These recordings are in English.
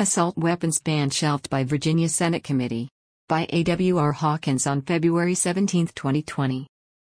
Assault weapons ban shelved by Virginia Senate Committee. By A.W.R. Hawkins on February 17, 2020.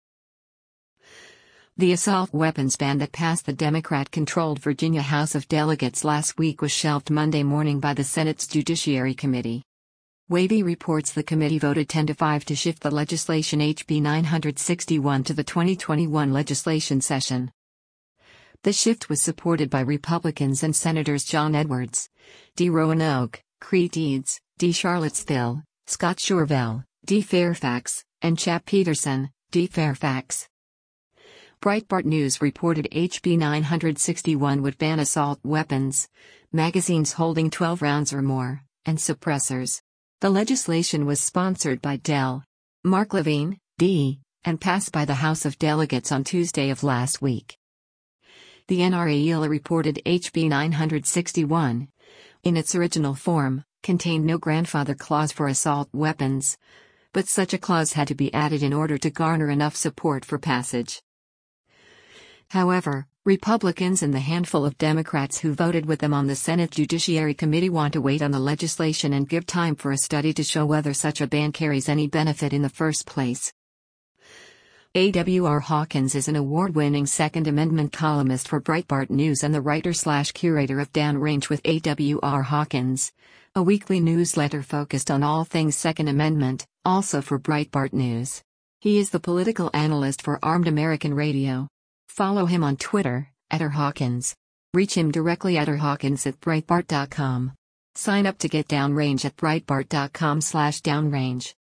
The assault weapons ban that passed the Democrat-controlled Virginia House of Delegates last week was shelved Monday morning by the Senate's Judiciary Committee. Wavy reports the committee voted 10-5 to shift the legislation HB 961 to the 2021 legislation session. The shift was supported by Republicans and Senators John Edwards, D. Roanoke, Crete Eads, D. Charlottesville, Scott Shorvell, D. Fairfax, and Chap Peterson, D. Fairfax. Breitbart News reported HB 961 would ban assault weapons, magazines holding 12 rounds or more, and suppressors. The legislation was sponsored by Del. Mark Levine, D., and passed by the House of Delegates on Tuesday of last week. The NRA reported HB 961, in its original form, contained no grandfather clause for assault weapons, but such a clause had to be added in order to garner enough support for passage. However, Republicans and the handful of Democrats who voted with them on the Senate Judiciary Committee want to wait on the legislation and give time for a study to show whether such a ban carries any benefit in the first place. A.W.R. Hawkins is an award-winning Second Amendment columnist for Breitbart News and the writer/curator of Downrange with A.W.R. Hawkins, a weekly newsletter focused on all things Second Amendment, also for Breitbart News. He is the political analyst for Armed American Radio. Follow him on Twitter, @RHawkins. Reach him directly at rhawkins@breitbart.com. Sign up to get Downrange at breitbart.com/downrange.